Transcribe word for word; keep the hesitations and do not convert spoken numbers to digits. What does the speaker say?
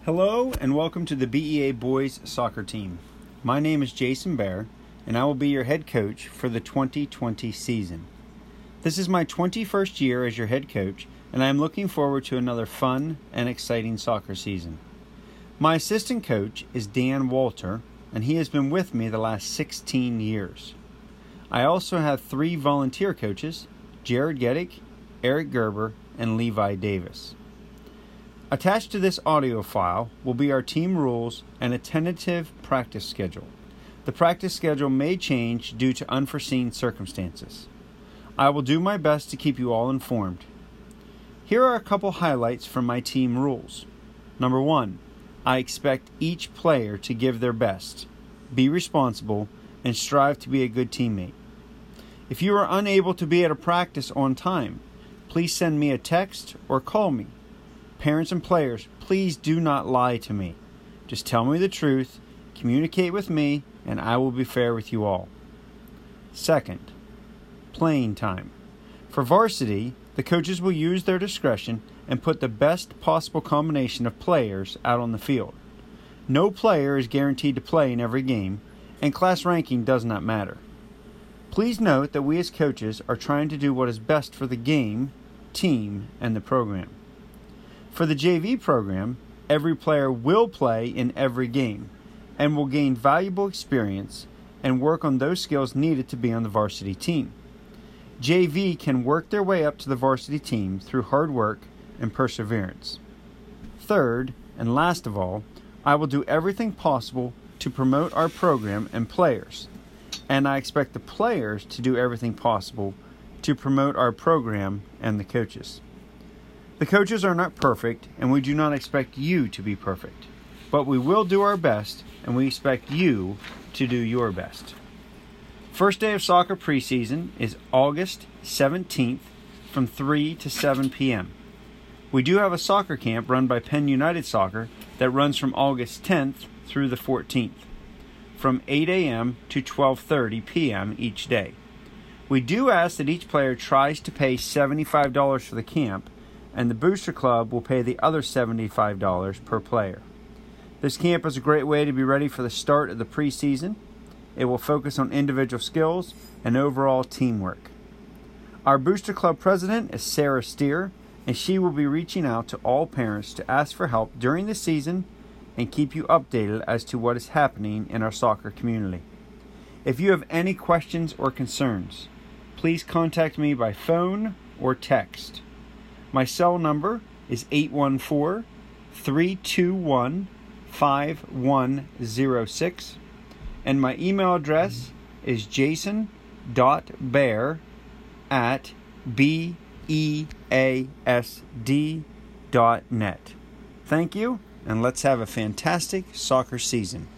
Hello and welcome to the B E A Boys Soccer Team. My name is Jason Bear and I will be your head coach for the twenty twenty season. This is my twenty-first year as your head coach and I am looking forward to another fun and exciting soccer season. My assistant coach is Dan Walter and he has been with me the last sixteen years. I also have three volunteer coaches, Jared Geddick, Eric Gerber, and Levi Davis. Attached to this audio file will be our team rules and a tentative practice schedule. The practice schedule may change due to unforeseen circumstances. I will do my best to keep you all informed. Here are a couple highlights from my team rules. Number one, I expect each player to give their best, be responsible, and strive to be a good teammate. If you are unable to be at a practice on time, please send me a text or call me. Parents and players, please do not lie to me. Just tell me the truth, communicate with me, and I will be fair with you all. Second, playing time. For varsity, the coaches will use their discretion and put the best possible combination of players out on the field. No player is guaranteed to play in every game, and class ranking does not matter. Please note that we as coaches are trying to do what is best for the game, team, and the program. For the J V program, every player will play in every game and will gain valuable experience and work on those skills needed to be on the varsity team. J V can work their way up to the varsity team through hard work and perseverance. Third, and last of all, I will do everything possible to promote our program and players, and I expect the players to do everything possible to promote our program and the coaches. The coaches are not perfect, and we do not expect you to be perfect. But we will do our best, and we expect you to do your best. First day of soccer preseason is August seventeenth from three to seven p.m. We do have a soccer camp run by Penn United Soccer that runs from August tenth through the fourteenth, from eight a.m. to twelve thirty p.m. each day. We do ask that each player tries to pay seventy-five dollars for the camp, and the Booster Club will pay the other seventy-five dollars per player. This camp is a great way to be ready for the start of the preseason. It will focus on individual skills and overall teamwork. Our Booster Club president is Sarah Steer, and she will be reaching out to all parents to ask for help during the season and keep you updated as to what is happening in our soccer community. If you have any questions or concerns, please contact me by phone or text. My cell number is eight one four, three two one, five one zero six, and my email address is jason dot bear at b e a s d dot net. Thank you, and let's have a fantastic soccer season.